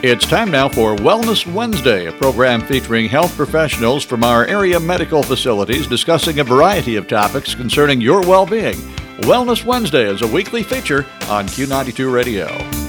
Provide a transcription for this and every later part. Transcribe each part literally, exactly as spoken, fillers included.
It's time now for Wellness Wednesday, a program featuring health professionals from our area medical facilities discussing a variety of topics concerning your well-being. Wellness Wednesday is a weekly feature on Q ninety-two Radio.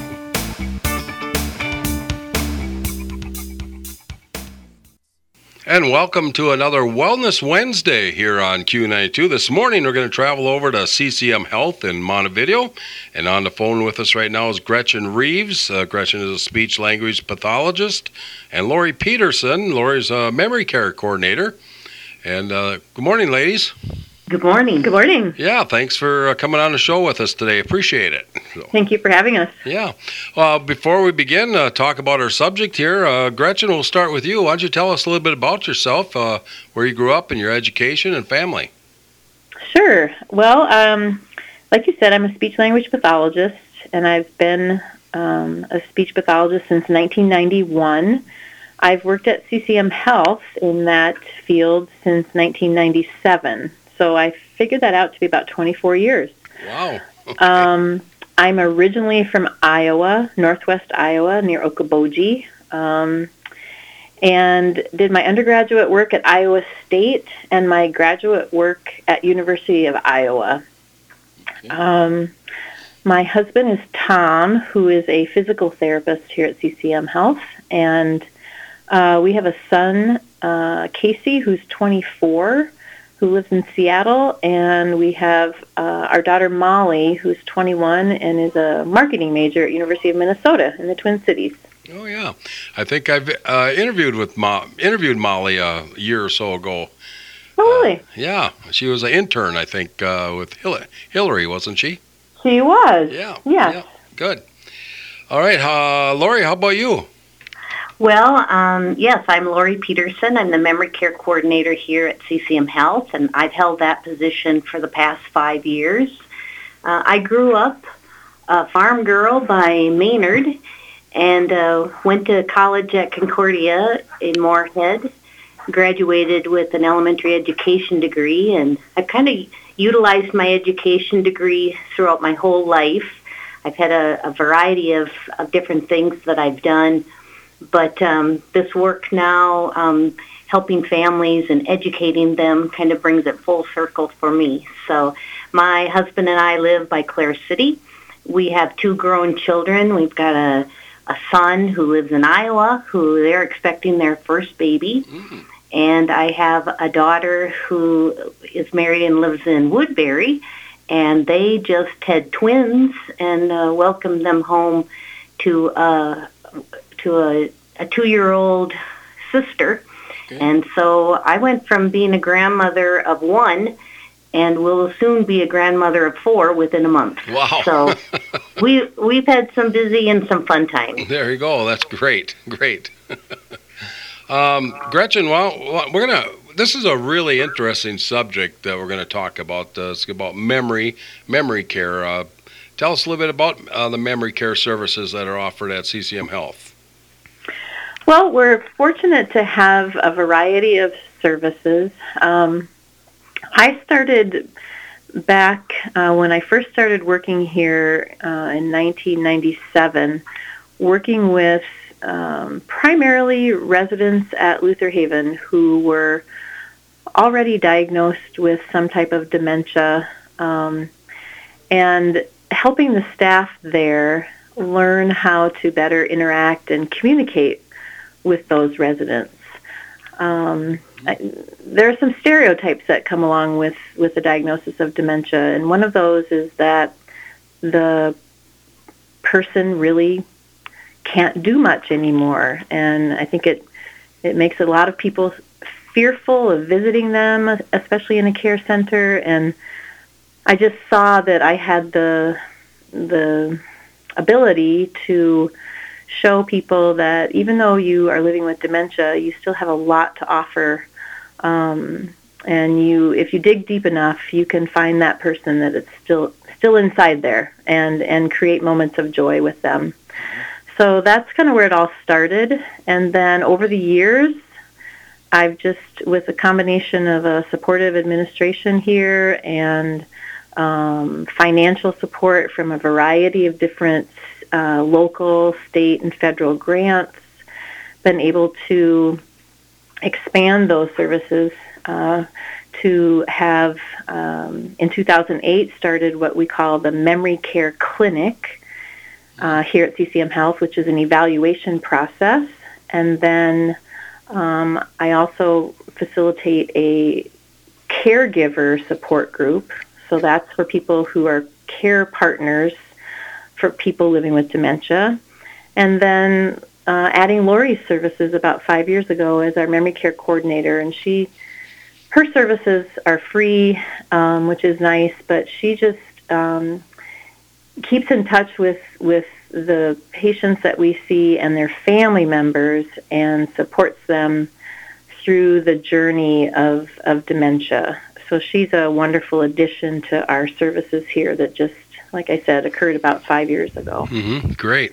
And welcome to another Wellness Wednesday here on Q ninety-two. This morning we're going to travel over to C C M Health in Montevideo. And on the phone with us right now is Gretchen Reeves. Uh, Gretchen is a speech-language pathologist. And Lori Peterson. Lori's a memory care coordinator. And uh, good morning, ladies. Good morning. Good morning. Yeah, thanks for uh, coming on the show with us today. Appreciate it. So, Thank you for having us. Yeah. Uh, before we begin, uh, talk about our subject here. Uh, Gretchen, we'll start with you. Why don't you tell us a little bit about yourself, uh, where you grew up, and your education and family? Sure. Well, um, like you said, I'm a speech-language pathologist, and I've been um, a speech pathologist since nineteen ninety-one. I've worked at C C M Health in that field since nineteen ninety-seven. So I figured that out to be about twenty-four years. Wow. Okay. Um, I'm originally from Iowa, northwest Iowa, near Okoboji, um, and did my undergraduate work at Iowa State and my graduate work at University of Iowa. Okay. Um, my husband is Tom, who is a physical therapist here at C C M Health, and uh, we have a son, uh, Casey, who's twenty-four, who lives in Seattle, and we have uh, our daughter Molly, who's twenty-one and is a marketing major at University of Minnesota in the Twin Cities. Oh yeah, I think I've uh, interviewed with Mo- interviewed Molly uh, a year or so ago. Oh really? Uh, yeah, she was an intern, I think, uh, with Hil- Hillary, wasn't she? She was. Yeah. Yes. Yeah. Good. All right, uh, Lori, how about you? Well, um, yes, I'm Lori Peterson. I'm the memory care coordinator here at C C M Health, and I've held that position for the past five years. Uh, I grew up a farm girl by Maynard and uh, went to college at Concordia in Moorhead, graduated with an elementary education degree, and I've kind of utilized my education degree throughout my whole life. I've had a, a variety of, of different things that I've done. But um, this work now, um, helping families and educating them, kind of brings it full circle for me. So my husband and I live by Clare City. We have two grown children. We've got a, a son who lives in Iowa, who they're expecting their first baby. Mm-hmm. And I have a daughter who is married and lives in Woodbury. And they just had twins and uh, welcomed them home to uh to a, a two-year-old sister. Okay. And so I went from being a grandmother of one and will soon be a grandmother of four within a month. Wow. So we, we've had some busy and some fun times. There you go. That's great. Great. um, Gretchen, well, we're going to, this is a really interesting subject that we're going to talk about. Uh, it's about memory, memory care. Uh, tell us a little bit about uh, the memory care services that are offered at C C M Health. Well, we're fortunate to have a variety of services. Um, I started back uh, when I first started working here uh, in nineteen ninety-seven, working with um, primarily residents at Luther Haven who were already diagnosed with some type of dementia, um, and helping the staff there learn how to better interact and communicate with those residents. Um, I, there are some stereotypes that come along with, with the diagnosis of dementia, and one of those is that the person really can't do much anymore, and I think it it makes a lot of people fearful of visiting them, especially in a care center, and I just saw that I had the the ability to show people that even though you are living with dementia, you still have a lot to offer. Um, and you, if you dig deep enough, you can find that person that it's still still inside there and, and create moments of joy with them. So that's kind of where it all started. And then over the years, I've just, with a combination of a supportive administration here and um, financial support from a variety of different uh, local, state, and federal grants, been able to expand those services uh, to have, um, in two thousand eight, started what we call the Memory Care Clinic uh, here at C C M Health, which is an evaluation process. And then um, I also facilitate a caregiver support group. So that's for people who are care partners for people living with dementia. And then uh, adding Lori's services about five years ago as our memory care coordinator. And she, her services are free, um, which is nice, but she just um, keeps in touch with, with the patients that we see and their family members and supports them through the journey of, of dementia. So she's a wonderful addition to our services here that just, like I said, occurred about five years ago. Mm-hmm. Great.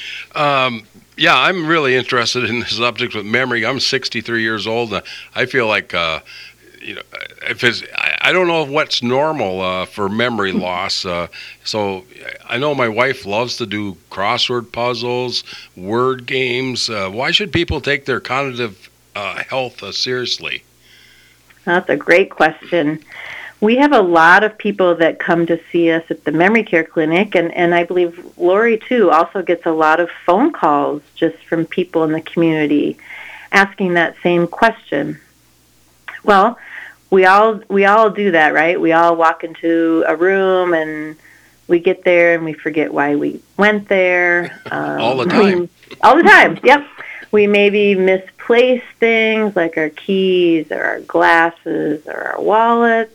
Um, yeah, I'm really interested in this subject with memory. I'm sixty-three years old, and I feel like, uh, you know, if it's, I, I don't know what's normal uh, for memory loss. Uh, so I know my wife loves to do crossword puzzles, word games. Uh, why should people take their cognitive uh, health uh, seriously? That's a great question. We have a lot of people that come to see us at the Memory Care Clinic, and, and I believe Lori, too, also gets a lot of phone calls just from people in the community asking that same question. Well, we all we all do that, right? We all walk into a room, and we get there, and we forget why we went there. Um, all the time. We, all the time, yep. We maybe misplace things like our keys or our glasses or our wallets.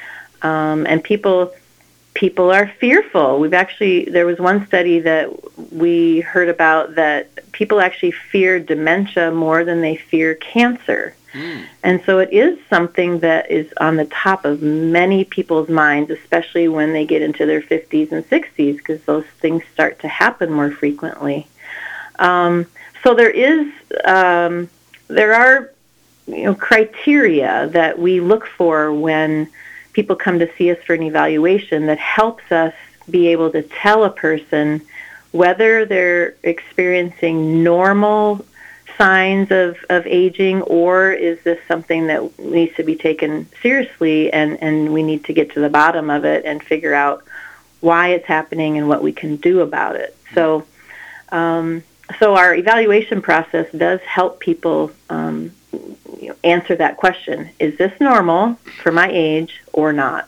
Um, and people people are fearful. We've actually, there was one study that we heard about that people actually fear dementia more than they fear cancer. Mm. And so it is something that is on the top of many people's minds, especially when they get into their fifties and sixties, because those things start to happen more frequently. Um, so there is, um, there are, you know, criteria that we look for when people come to see us for an evaluation that helps us be able to tell a person whether they're experiencing normal signs of, of aging, or is this something that needs to be taken seriously, and, and we need to get to the bottom of it and figure out why it's happening and what we can do about it. So, um, so our evaluation process does help people um, you know, answer that question: is this normal for my age or not?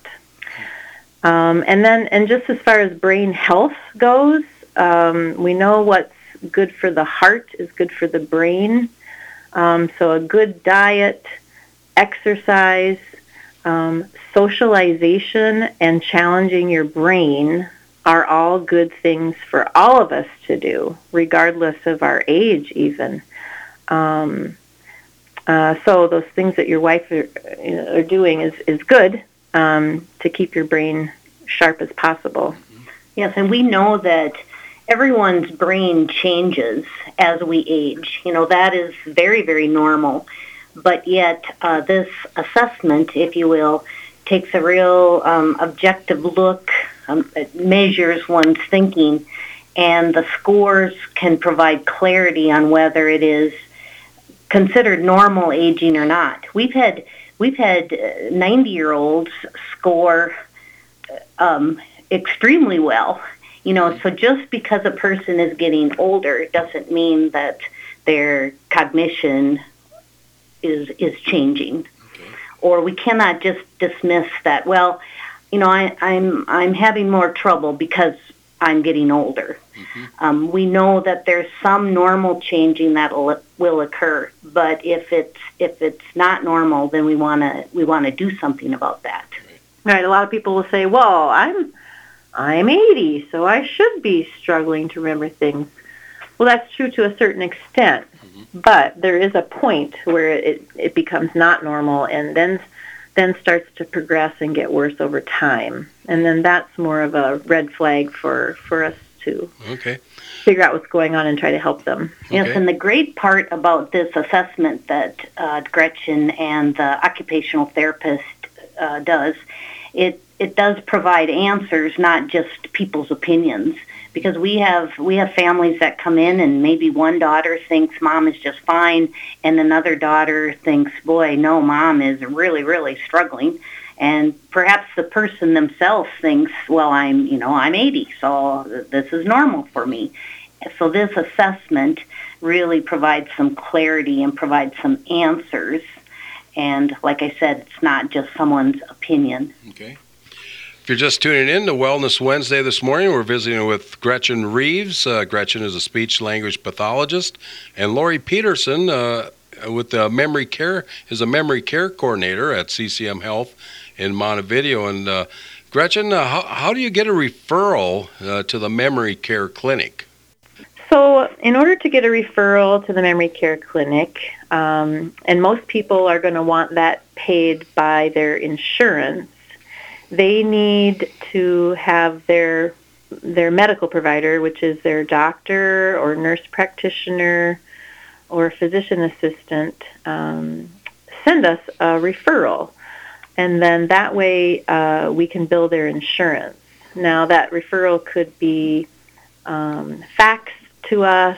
Um, and then, and just as far as brain health goes, um, we know what's good for the heart is good for the brain. Um, so a good diet, exercise, um, socialization, and challenging your brain are all good things for all of us to do, regardless of our age even. Um, Uh, so those things that your wife are, you know, are doing is, is good um, to keep your brain sharp as possible. Yes, and we know that everyone's brain changes as we age. You know, that is very, very normal. But yet uh, this assessment, if you will, takes a real um, objective look, um, it measures one's thinking, and the scores can provide clarity on whether it is considered normal aging or not. We've had we've had ninety-year-olds score um, extremely well. You know, so just because a person is getting older doesn't mean that their cognition is is changing. Okay. Or we cannot just dismiss that. Well, you know, I, I'm I'm having more trouble because I'm getting older. Mm-hmm. Um, we know that there's some normal changing that will, will occur, but if it's if it's not normal, then we want to we want to do something about that. Right. A lot of people will say, "Well, I'm I'm eighty, so I should be struggling to remember things." Well, that's true to a certain extent, mm-hmm. but there is a point where it it becomes not normal, and then then starts to progress and get worse over time. And then that's more of a red flag for, for us to okay. figure out what's going on and try to help them. Okay. Yes, and the great part about this assessment that uh, Gretchen and the occupational therapist uh, does it it does provide answers, not just people's opinions. Because we have we have families that come in and maybe one daughter thinks mom is just fine, and another daughter thinks, boy, no, mom is really, really struggling. And perhaps the person themselves thinks, well, I'm, you know, I'm eighty, so this is normal for me. So this assessment really provides some clarity and provides some answers. And like I said, it's not just someone's opinion. Okay. If you're just tuning in to Wellness Wednesday this morning, we're visiting with Gretchen Reeves. Uh, Gretchen is a speech-language pathologist, and Lori Peterson uh, with the memory care is a memory care coordinator at C C M Health in Montevideo. And uh, Gretchen, uh, how, how do you get a referral uh, to the memory care clinic? So in order to get a referral to the memory care clinic, um, and most people are going to want that paid by their insurance, they need to have their their medical provider, which is their doctor or nurse practitioner or physician assistant, um, send us a referral. And then that way uh, we can bill their insurance. Now that referral could be um, faxed to us.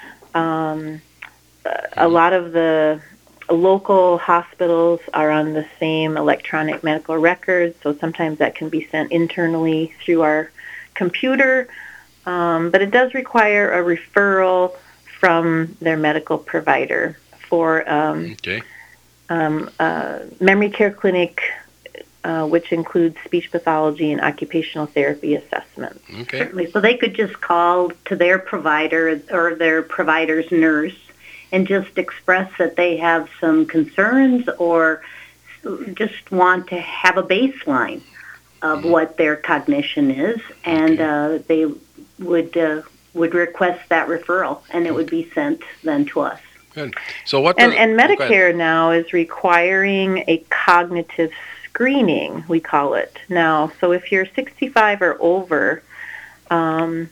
Um, a lot of the local hospitals are on the same electronic medical records, so sometimes that can be sent internally through our computer. Um, but it does require a referral from their medical provider for um, okay. um, uh, memory care clinic, uh, which includes speech pathology and occupational therapy assessment. Okay. Certainly. So they could just call to their provider or their provider's nurse and just express that they have some concerns or just want to have a baseline of mm-hmm. what their cognition is, and okay. uh, they would uh, would request that referral, and it would be sent then to us. Good. So what? And, does, and Medicare now is requiring a cognitive screening, we call it now. So if you're sixty-five or over, um,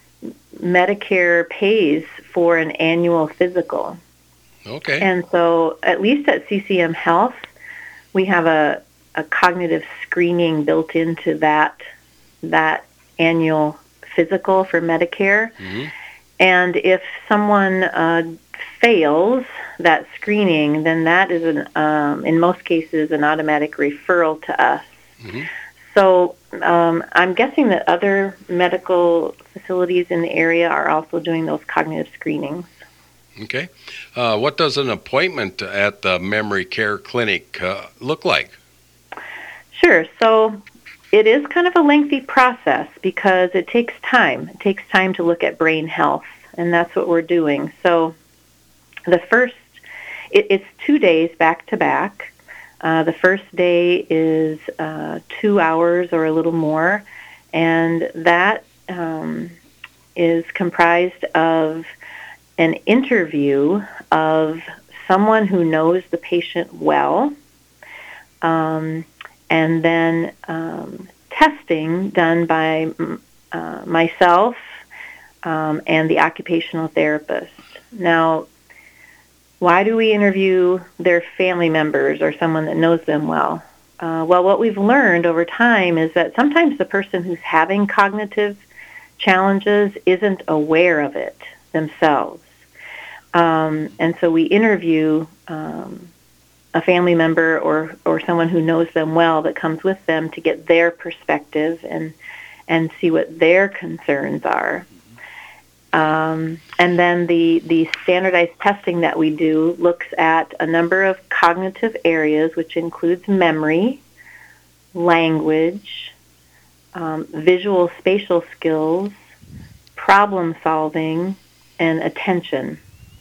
Medicare pays for an annual physical. Okay. And so at least at C C M Health, we have a, a cognitive screening built into that that annual physical for Medicare. Mm-hmm. And if someone uh, fails that screening, then that is, an, um, in most cases, an automatic referral to us. Mm-hmm. So um, I'm guessing that other medical facilities in the area are also doing those cognitive screenings. Okay. Uh, what does an appointment at the memory care clinic uh, look like? Sure. So it is kind of a lengthy process because it takes time. It takes time to look at brain health, and that's what we're doing. So the first, it, it's two days back to back. Uh, the first day is uh, two hours or a little more, and that um, is comprised of an interview of someone who knows the patient well, um, and then um, testing done by uh, myself um, and the occupational therapist. Now, why do we interview their family members or someone that knows them well? Uh, well, what we've learned over time is that sometimes the person who's having cognitive challenges isn't aware of it themselves. Um, and so we interview um, a family member or, or someone who knows them well that comes with them to get their perspective and and see what their concerns are. Um, and then the, the standardized testing that we do looks at a number of cognitive areas, which includes memory, language, um, visual spatial skills, problem solving, and attention,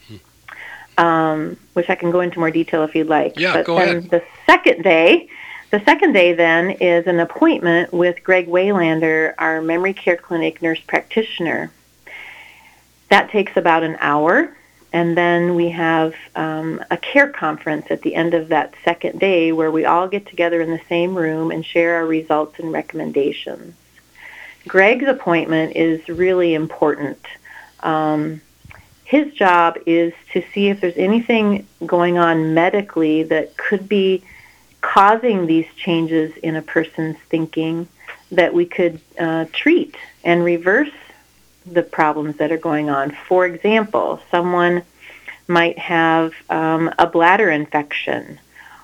um, which I can go into more detail if you'd like. Yeah, but go then ahead. The second day, the second day then is an appointment with Greg Waylander, our memory care clinic nurse practitioner. That takes about an hour, and then we have um, a care conference at the end of that second day where we all get together in the same room and share our results and recommendations. Greg's appointment is really important. Um, his job is to see if there's anything going on medically that could be causing these changes in a person's thinking that we could uh, treat and reverse the problems that are going on. For example, someone might have um, a bladder infection,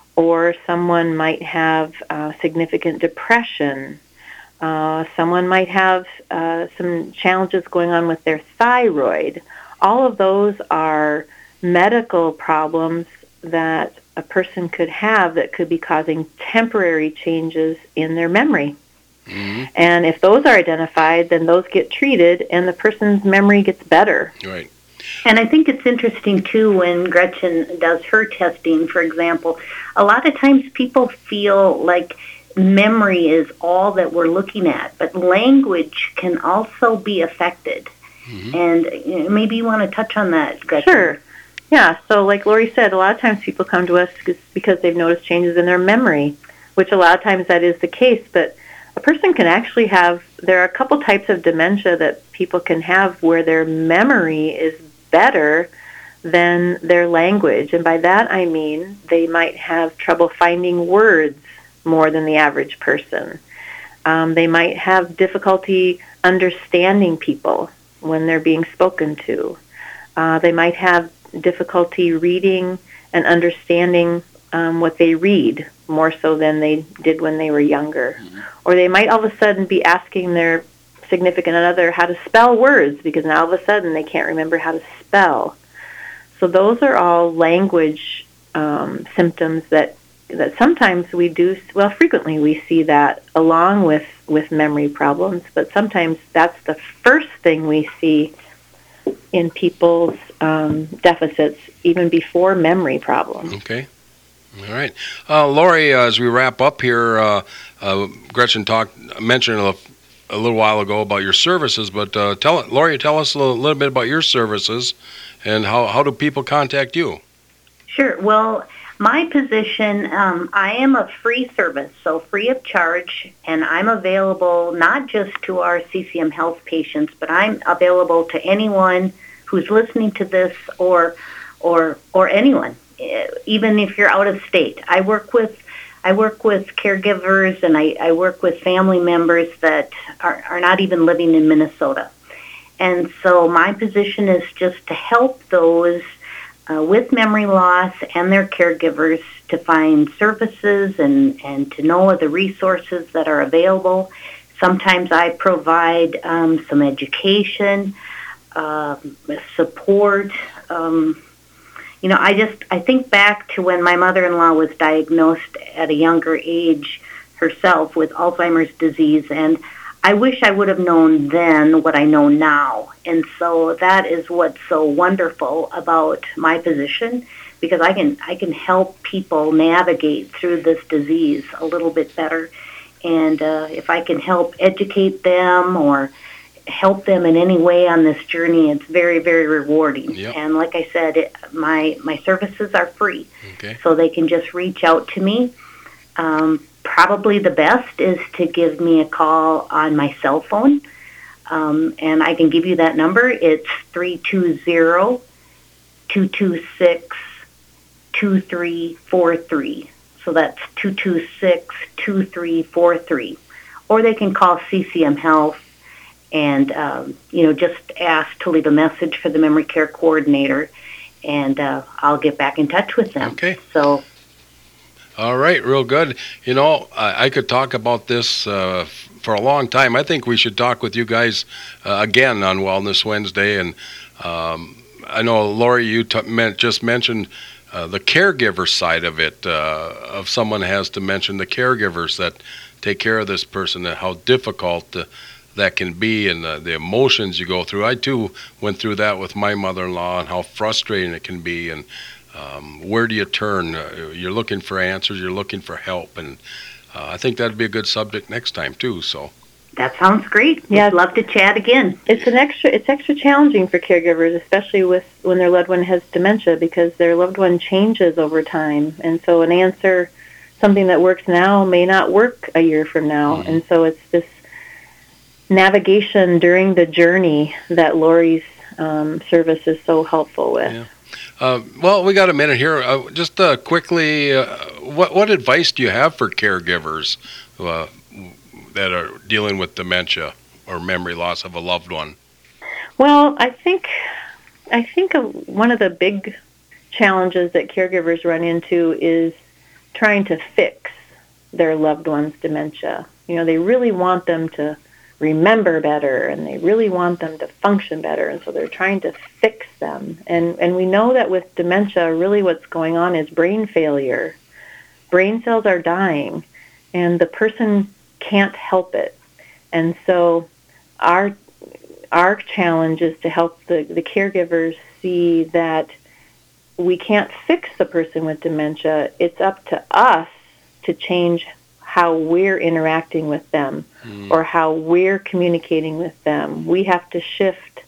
or someone might have uh, significant depression. Uh, someone might have uh, some challenges going on with their thyroid. All of those are medical problems that a person could have that could be causing temporary changes in their memory. Mm-hmm. And if those are identified, then those get treated and the person's memory gets better. Right. And I think it's interesting, too, when Gretchen does her testing, for example, a lot of times people feel like memory is all that we're looking at, but language can also be affected. Mm-hmm. And you know, maybe you want to touch on that, Gretchen. Sure. Yeah, so like Lori said, a lot of times people come to us because they've noticed changes in their memory, which a lot of times that is the case, but a person can actually have, there are a couple types of dementia that people can have where their memory is better than their language. And by that I mean they might have trouble finding words more than the average person. Um, they might have difficulty understanding people when they're being spoken to. Uh, they might have difficulty reading and understanding um, what they read more so than they did when they were younger. Mm-hmm. Or they might all of a sudden be asking their significant other how to spell words because now all of a sudden they can't remember how to spell. So those are all language um, symptoms that that sometimes we do, well, frequently we see that along with, with memory problems, but sometimes that's the first thing we see in people's um, deficits even before memory problems. Okay. All right. Uh, Lori, uh, as we wrap up here, uh, uh, Gretchen talked, mentioned a, a little while ago about your services, but uh, tell Lori, tell us a little, little bit about your services and how, how do people contact you? Sure. Well, my position, um, I am a free service, so free of charge, and I'm available not just to our C C M Health patients, but I'm available to anyone who's listening to this or or or anyone, even if you're out of state. I work with I work with caregivers and I, I work with family members that are, are not even living in Minnesota. And so my position is just to help those Uh, with memory loss and their caregivers to find services and, and to know the resources that are available. Sometimes I provide um, some education, uh, support. Um, you know, I just, I think back to when my mother-in-law was diagnosed at a younger age herself with Alzheimer's disease, and I wish I would have known then what I know now. And so that is what's so wonderful about my position, because I can I can help people navigate through this disease a little bit better. And uh, if I can help educate them or help them in any way on this journey, it's very, very rewarding. Yep. And like I said, it, my, my services are free. Okay. So they can just reach out to me. Um, Probably the best is to give me a call on my cell phone, um, and I can give you that number. It's three two zero, two two six, two three four three. So that's two two six, two three four three. Or they can call C C M Health and, um, you know, just ask to leave a message for the memory care coordinator, and uh, I'll get back in touch with them. Okay. So. All right, real good. You know, I, I could talk about this uh, for a long time. I think we should talk with you guys uh, again on Wellness Wednesday. And um, I know, Lori, you t- meant, just mentioned uh, the caregiver side of it. Uh, of someone has to mention the caregivers that take care of this person and how difficult uh, that can be and uh, the emotions you go through. I, too, went through that with my mother-in-law and how frustrating it can be. And Um, where do you turn? Uh, you're looking for answers. You're looking for help, and uh, I think that'd be a good subject next time too. So that sounds great. Yeah, I'd love to chat again. It's an extra. It's extra challenging for caregivers, especially with when their loved one has dementia, because their loved one changes over time, and so an answer, something that works now, may not work a year from now, mm-hmm. and so it's this navigation during the journey that Lori's um, service is so helpful with. Yeah. Uh, well, we got a minute here. Uh, just uh, quickly, uh, what what advice do you have for caregivers uh, that are dealing with dementia or memory loss of a loved one? Well, I think I think one of the big challenges that caregivers run into is trying to fix their loved one's dementia. You know, they really want them to remember better, and they really want them to function better, and so they're trying to fix them. And and we know that with dementia, really what's going on is brain failure. Brain cells are dying, and the person can't help it. And so our our challenge is to help the, the caregivers see that we can't fix the person with dementia. It's up to us to change how we're interacting with them mm. or how we're communicating with them. We have to shift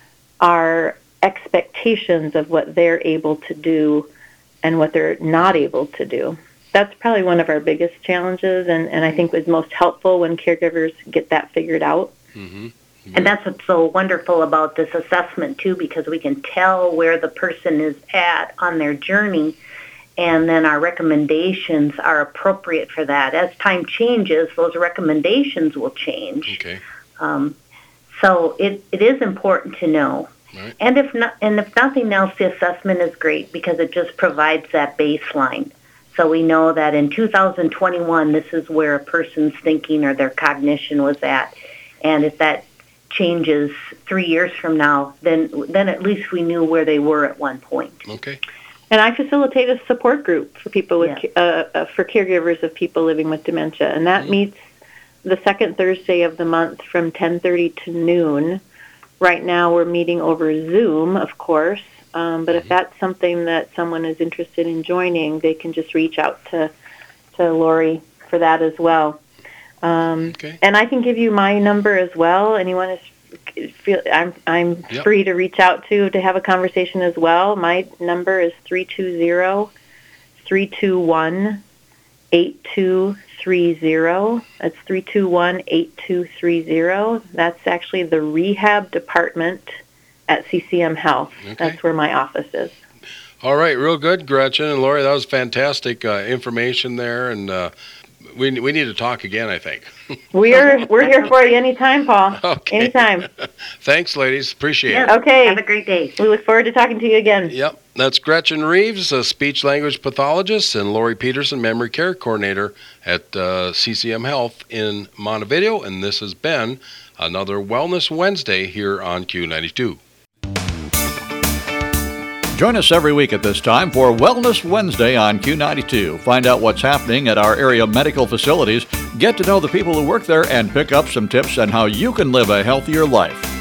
our expectations of what they're able to do and what they're not able to do. That's probably one of our biggest challenges, and, and I think was most helpful when caregivers get that figured out. Mm-hmm. Mm-hmm. And that's what's so wonderful about this assessment, too, because we can tell where the person is at on their journey, and then our recommendations are appropriate for that. As time changes, those recommendations will change. Okay. Um, so it, it is important to know. Right. And if not, and if nothing else, the assessment is great because it just provides that baseline. So we know that in two thousand twenty-one, this is where a person's thinking or their cognition was at. And if that changes three years from now, then then at least we knew where they were at one point. Okay. And I facilitate a support group for people with Yeah. uh, uh, for caregivers of people living with dementia, and that mm-hmm. meets the second Thursday of the month from ten thirty to noon. Right now, we're meeting over Zoom, of course. Um, but mm-hmm. if that's something that someone is interested in joining, they can just reach out to to Lori for that as well. Um, okay. And I can give you my number as well. Anyone is feel I'm I'm yep. free to reach out to to have a conversation as well. My number is three two zero, three two one, eight two three zero. That's three two one, eight two three zero. That's actually the rehab department at C C M Health. Okay. That's where my office is. All right, real good, Gretchen and Lori. That was fantastic uh, information there, and uh, we we need to talk again, I think. We're we're here for you anytime, Paul. Okay. Anytime. Thanks, ladies. Appreciate Yeah. it. Okay. Have a great day. We look forward to talking to you again. Yep. That's Gretchen Reeves, a speech-language pathologist, and Lori Peterson, memory care coordinator at uh, C C M Health in Montevideo. And this has been another Wellness Wednesday here on Q ninety-two. Join us every week at this time for Wellness Wednesday on Q ninety-two. Find out what's happening at our area medical facilities, get to know the people who work there, and pick up some tips on how you can live a healthier life.